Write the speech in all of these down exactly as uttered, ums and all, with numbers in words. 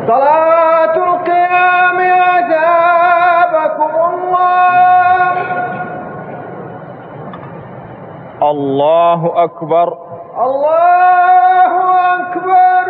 صلاة القيام أثابكم الله. الله أكبر. الله أكبر.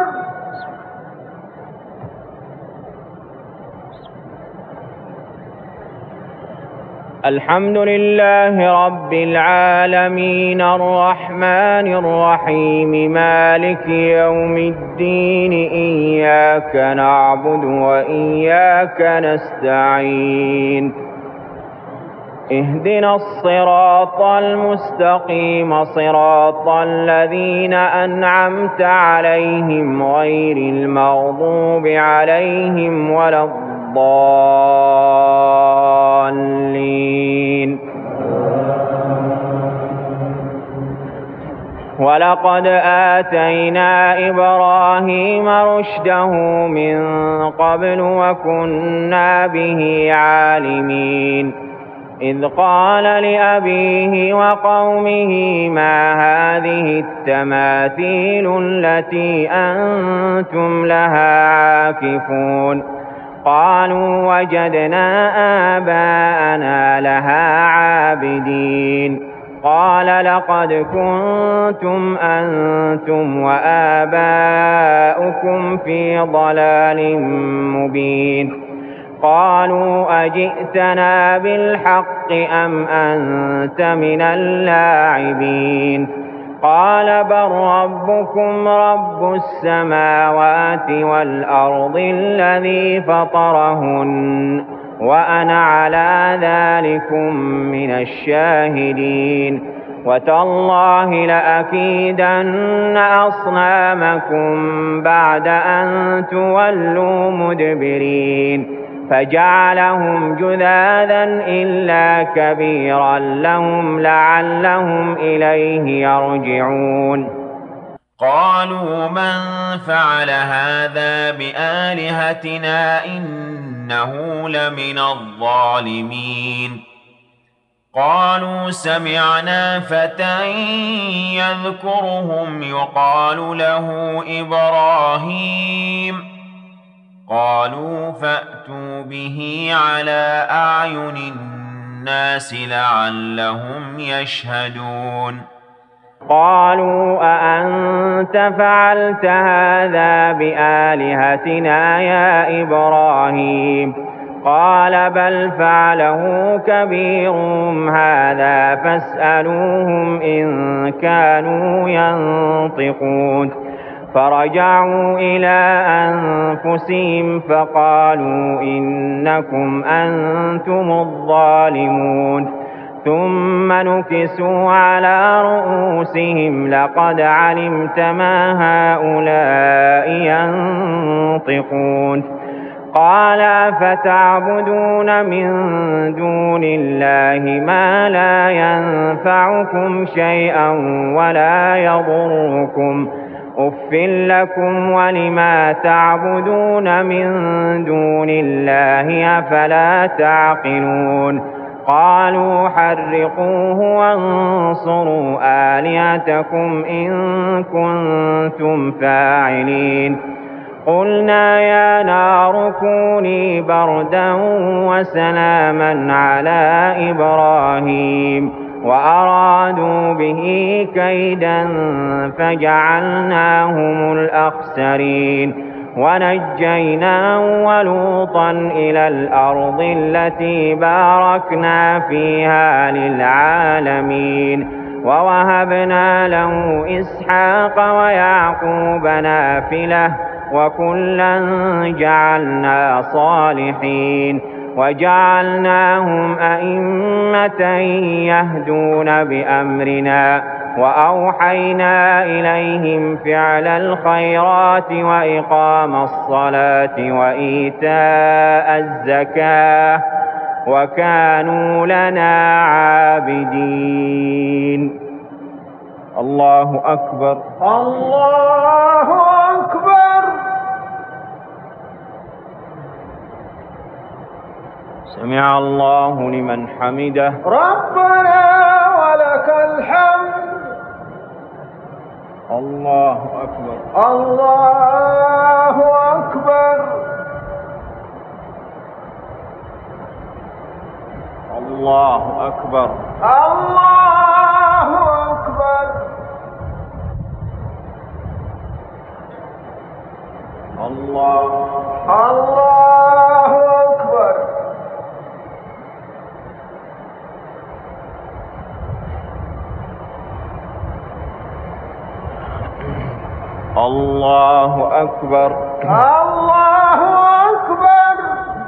الحمد لله رب العالمين الرحمن الرحيم مالك يوم الدين إياك نعبد وإياك نستعين اهدنا الصراط المستقيم صراط الذين أنعمت عليهم غير المغضوب عليهم ولا الضالين. ولقد آتينا إبراهيم رشده من قبل وكنا به عالمين إذ قال لأبيه وقومه ما هذه التماثيل التي أنتم لها عاكفون قالوا وجدنا آباءنا لها عابدين قال لقد كنتم أنتم وآباؤكم في ضلال مبين قالوا أجئتنا بالحق أم أنت من اللاعبين قال بل ربكم رب السماوات والأرض الذي فطرهن وأنا على ذلكم من الشاهدين وتالله لأكيدن أصنامكم بعد أن تولوا مدبرين فجعلهم جذاذا إلا كبيرا لهم لعلهم إليه يرجعون. قالوا من فعل هذا بآلهتنا إنه لمن الظالمين قالوا سمعنا فتى يذكرهم يقال له إبراهيم قالوا فأتوا به على أعين الناس لعلهم يشهدون. قالوا أأنت فعلت هذا بآلهتنا يا إبراهيم قال بل فعله كبيرهم هذا فاسألوهم إن كانوا ينطقون فرجعوا إلى أنفسهم فقالوا إنكم أنتم الظالمون ثم نكسوا على رؤوسهم لقد علمت ما هؤلاء ينطقون قال فتعبدون من دون الله ما لا ينفعكم شيئا ولا يضركم أف لكم ولما تعبدون من دون الله أفلا تعقلون قالوا حرقوه وانصروا آلهتكم إن كنتم فاعلين قلنا يا نار كوني بردا وسلاما على إبراهيم وأرادوا به كيدا فجعلناهم الأخسرين ونجيناه ولوطا إلى الأرض التي باركنا فيها للعالمين ووهبنا له إسحاق ويعقوب نافلة وكلا جعلنا صالحين وجعلناهم أئمة يهدون بأمرنا وأوحينا إليهم فعل الخيرات وإقام الصلاة وإيتاء الزكاة وكانوا لنا عابدين. الله أكبر. الله أكبر. سمع الله لمن حمده. ربنا ولك الحمد. الله أكبر. الله أكبر. أكبر. الله أكبر. الله الله أكبر. الله أكبر. الله أكبر.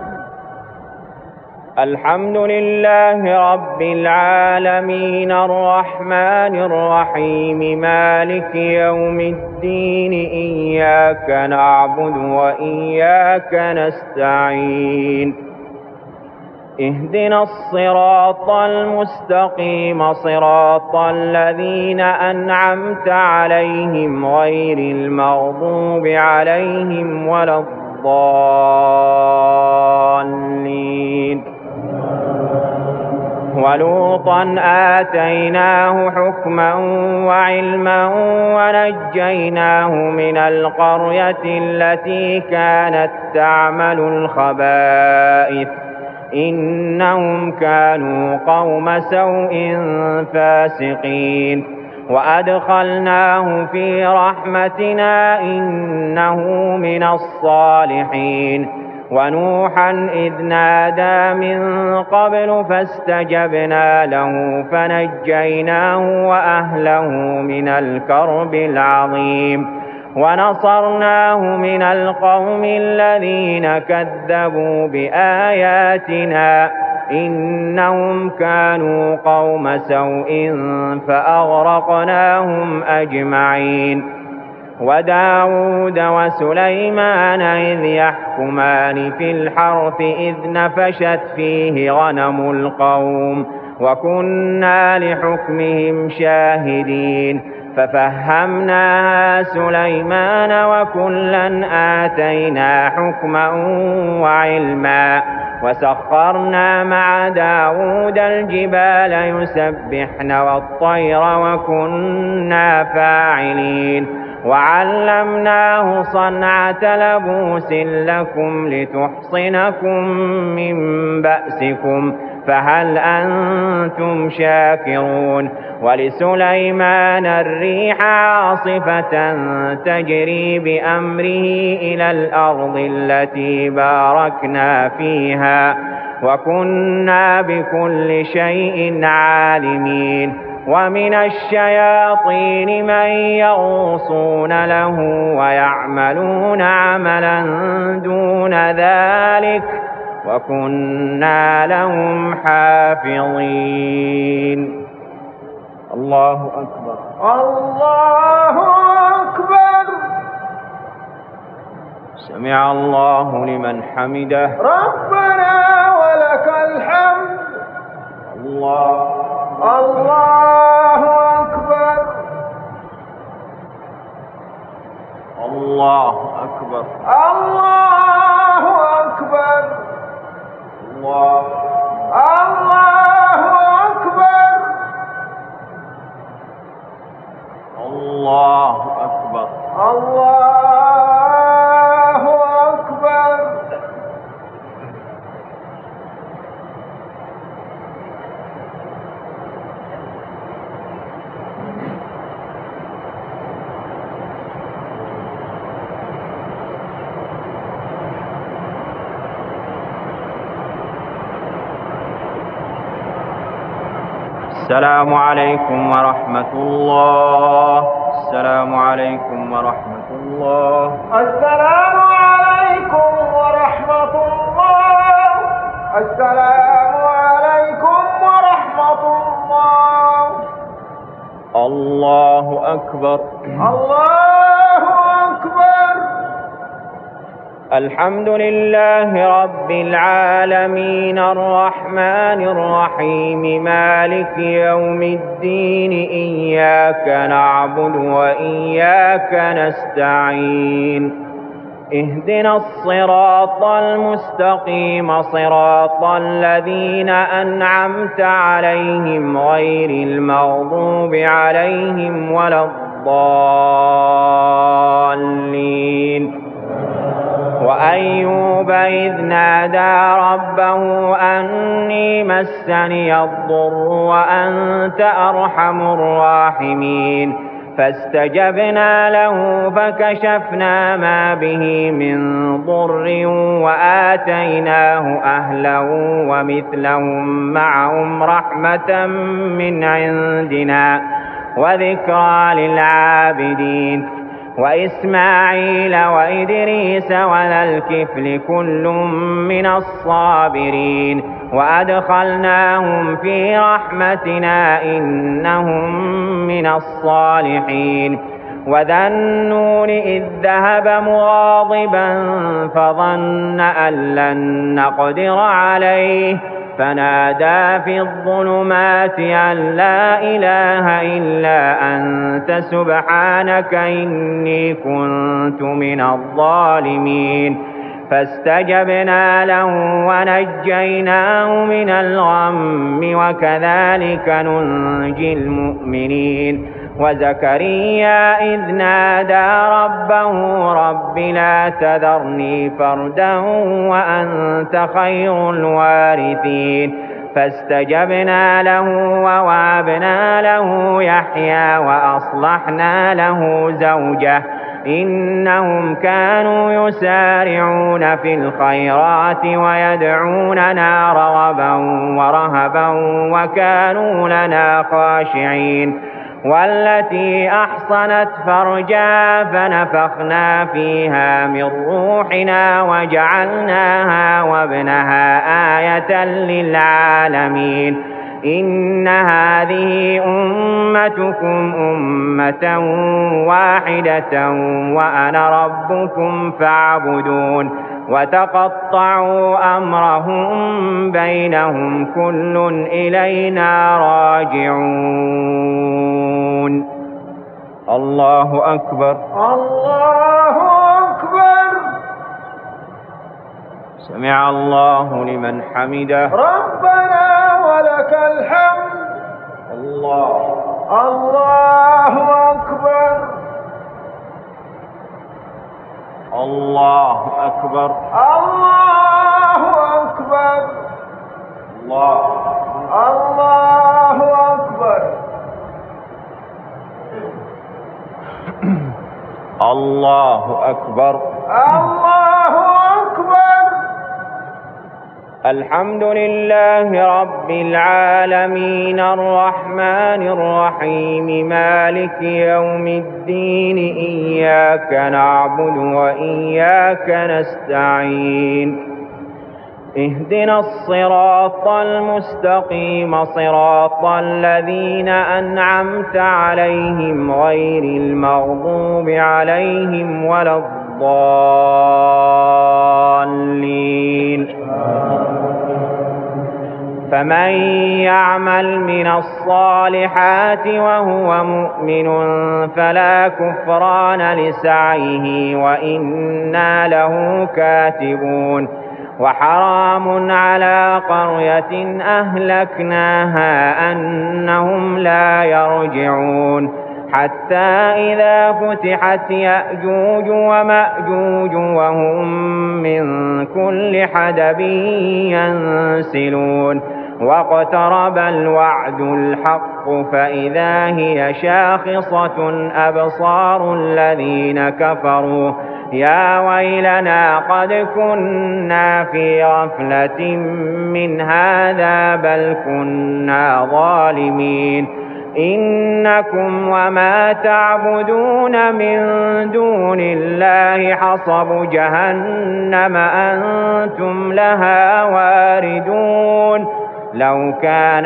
الحمد لله رب العالمين الرحمن الرحيم مالك يوم الدين إياك نعبد وإياك نستعين اهدنا الصراط المستقيم صراط الذين أنعمت عليهم غير المغضوب عليهم ولا الضالين. ولوطا آتيناه حكما وعلما ونجيناه من القرية التي كانت تعمل الخبائث إنهم كانوا قوم سوء فاسقين وأدخلناه في رحمتنا إنه من الصالحين. ونوحا إذ نادى من قبل فاستجبنا له فنجيناه وأهله من الكرب العظيم ونصرناه من القوم الذين كذبوا بآياتنا إنهم كانوا قوم سوء فأغرقناهم أجمعين. وداود وسليمان إذ يحكمان في الحرث إذ نفشت فيه غنم القوم وكنا لحكمهم شاهدين ففهمناها سليمان وكلا آتينا حكما وعلما وسخرنا مع داود الجبال يسبحن والطير وكنا فاعلين وعلمناه صنعة لبوس لكم لتحصنكم من بأسكم فهل أنتم شاكرون. ولسليمان الريح عاصفة تجري بأمره إلى الأرض التي باركنا فيها وكنا بكل شيء عالمين. ومن الشياطين من يغوصون له ويعملون عملا دون ذلك وكنا لهم حافظين. الله أكبر. الله أكبر. سمع الله لمن حمده. ربنا ولك الحمد. الله الله أكبر. الله أكبر. الله أكبر. الله الله أكبر. الله أكبر. الله أكبر. السلام عليكم ورحمة الله. السلام عليكم ورحمة الله. السلام عليكم ورحمة الله. السلام عليكم ورحمة الله. الله أكبر. الله أكبر. الحمد لله رب العالمين الرحمن الرحيم مالك يوم الدين إياك نعبد وإياك نستعين اهدنا الصراط المستقيم صراط الذين أنعمت عليهم غير المغضوب عليهم ولا الضالين. وأيوب إذ نادى ربه أني مسني الضر وأنت أرحم الراحمين فاستجبنا له فكشفنا ما به من ضر وآتيناه أهله ومثلهم معهم رحمة من عندنا وذكرى للعابدين وإسماعيل وإدريس وذا الكفل كل من الصابرين وأدخلناهم في رحمتنا إنهم من الصالحين وذا النون إذ ذهب مغاضبا فظن أن لن نقدر عليه فنادى في الظلمات أن لا إله إلا أنت سبحانك إني كنت من الظالمين فاستجبنا له ونجيناه من الغم وكذلك ننجي المؤمنين وزكريا إذ نادى ربه رب لا تذرني فردا وأنت خير الوارثين فاستجبنا له ووهبنا له يحيى وأصلحنا له زوجه إنهم كانوا يسارعون في الخيرات ويدعوننا رغبا ورهبا وكانوا لنا خاشعين والتي أحصنت فرجها فنفخنا فيها من روحنا وجعلناها وابنها آية للعالمين إن هذه أمتكم أمة واحدة وأنا ربكم فاعبدون وتقطعوا أمرهم بينهم كل إلينا راجعون. الله أكبر. الله أكبر. سمع الله لمن حمده. ربنا ولك الحمد. الله الله أكبر. الله أكبر. الله أكبر. الله الله أكبر. الله أكبر. الله أكبر. الحمد لله رب العالمين الرحمن الرحيم مالك يوم الدين إياك نعبد وإياك نستعين اهدنا الصراط المستقيم صراط الذين أنعمت عليهم غير المغضوب عليهم ولا الضالين فمن يعمل من الصالحات وهو مؤمن فلا كفران لسعيه وإنا له كاتبون وحرام على قرية أهلكناها أنهم لا يرجعون حتى إذا فتحت يأجوج ومأجوج وهم من كل حدب ينسلون واقترب الوعد الحق فإذا هي شاخصة أبصار الذين كفروا يا ويلنا قد كنا في غفلة من هذا بل كنا ظالمين إنكم وما تعبدون من دون الله حصب جهنم أنتم لها واردون لو كان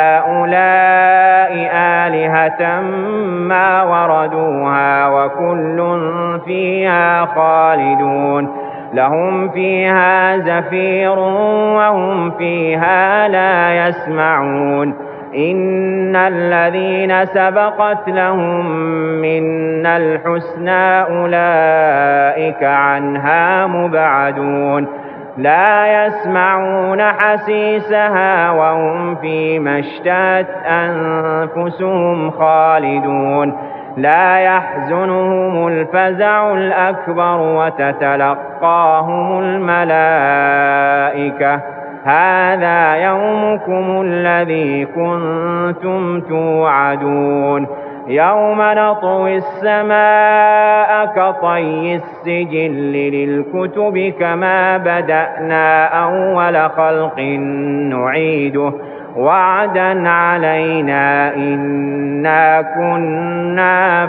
هؤلاء آلهة ما وردوها وكل فيها خالدون لهم فيها زفير وهم فيها لا يسمعون إن الذين سبقت لهم منا الحسنى أولئك عنها مبعدون لا يسمعون حسيسها وهم فيما اشتهت أنفسهم خالدون لا يحزنهم الفزع الأكبر وتتلقاهم الملائكة هذا يومكم الذي كنتم توعدون يوم نطوي السماء كطي السجل للكتب كما بدأنا أول خلق نعيده وعدا علينا إنا كنا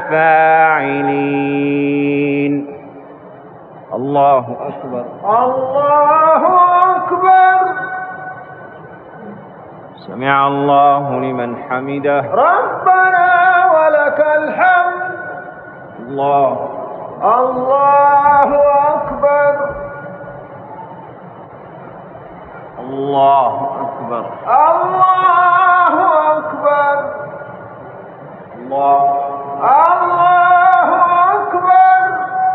فاعلين. الله أكبر. الله أكبر. سمع الله لمن حمده. ربنا ولك الحمد. الله. الله أكبر. الله أكبر. الله أكبر. الله. الله أكبر.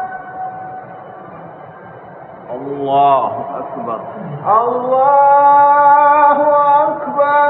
الله أكبر. الله أكبر.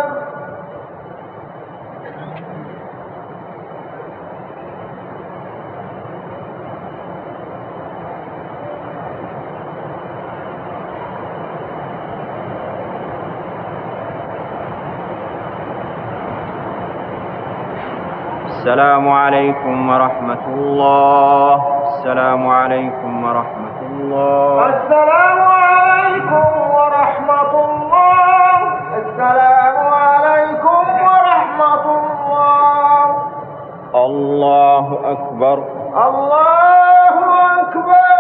السلام عليكم ورحمة الله. السلام عليكم ورحمة الله. السلام عليكم ورحمة الله. السلام عليكم ورحمة الله. الله أكبر. الله أكبر.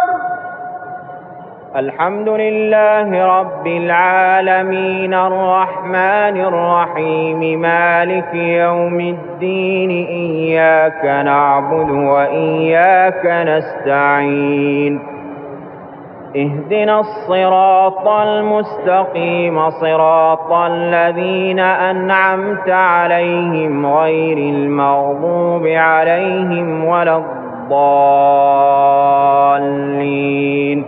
الحمد لله رب العالمين الرحمن الرحيم مالك يوم الدين إياك نعبد وإياك نستعين اهدنا الصراط المستقيم صراط الذين أنعمت عليهم غير المغضوب عليهم ولا الضالين.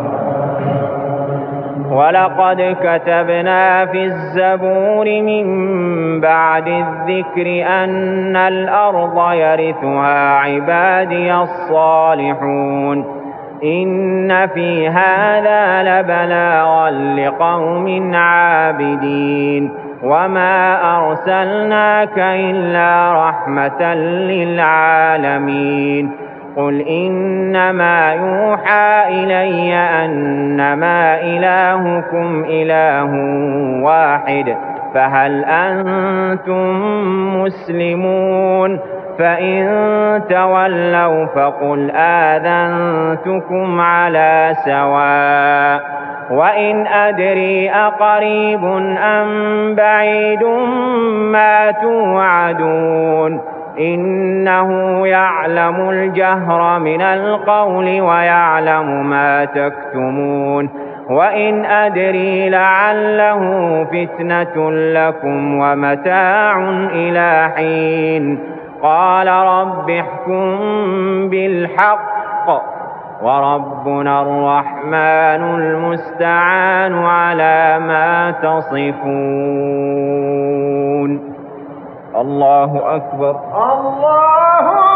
ولقد كتبنا في الزبور من بعد الذكر أن الأرض يرثها عبادي الصالحون إن في هذا لبلاغا لقوم عابدين وما أرسلناك إلا رحمة للعالمين. قل إنما يوحى إلي أنما إلهكم إله واحد فهل أنتم مسلمون؟ فإن تولوا فقل آذنتكم على سواء وإن أدري أقريب أم بعيد ما توعدون إنه يعلم الجهر من القول ويعلم ما تكتمون وإن أدري لعله فتنة لكم ومتاع إلى حين قال رب احكم بالحق وربنا الرحمن المستعان على ما تصفون. الله أكبر. الله